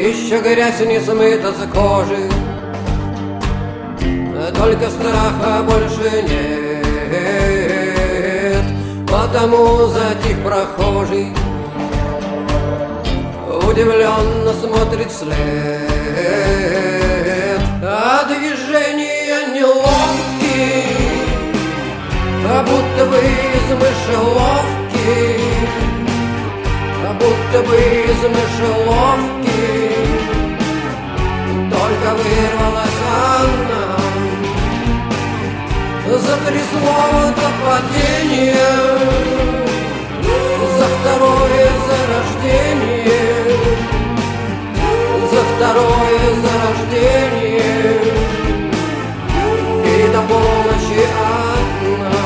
Еще грязь не смыта с кожи, только страха больше нет. Потому затих прохожий, удивленно смотрит вслед. А движения неловкие, будто бы из мышеловки, будто бы из мышеловки. Только вырвалась она, затрясло до падения, за второе зарождение, за второе зарождение. И до полночи одна,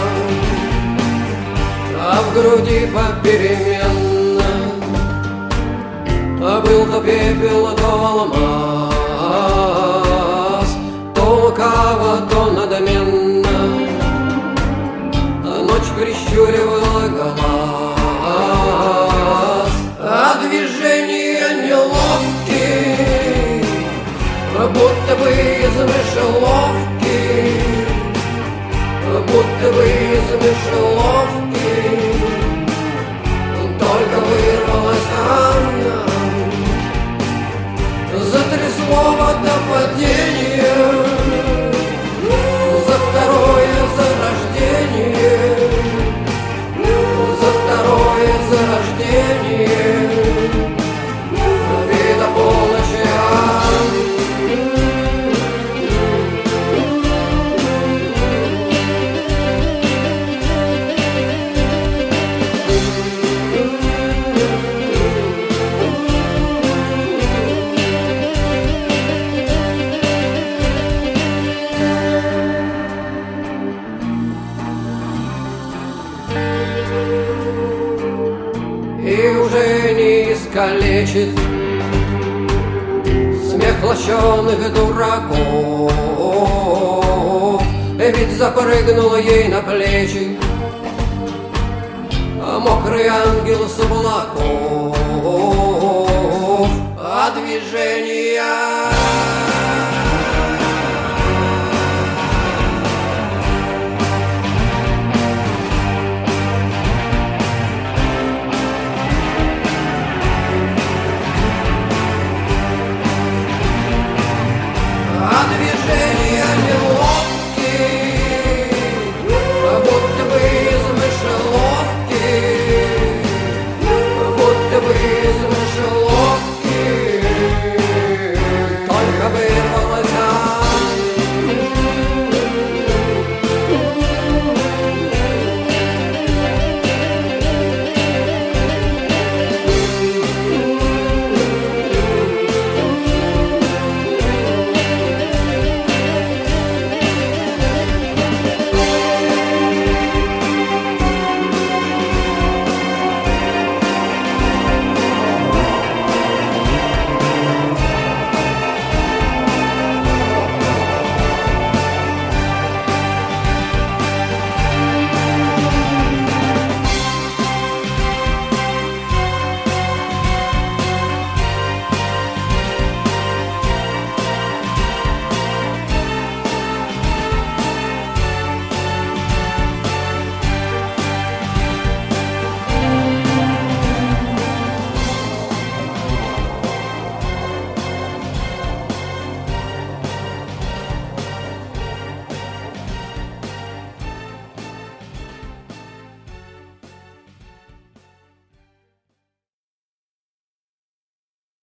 а в груди попеременно был то пепел, то алмаз, то лукаво, то надменно ночь прищуривала глаз. А движения неловкие, будто бы из мышеловки, будто бы из мышеловки. Только вырвалась она, затрясло до падения, за второе зарождение, за второе зарождение. И до полночи и уже не искалечит смех лощеных дураков. Ведь запрыгнула ей на плечи мокрый ангел с облаков.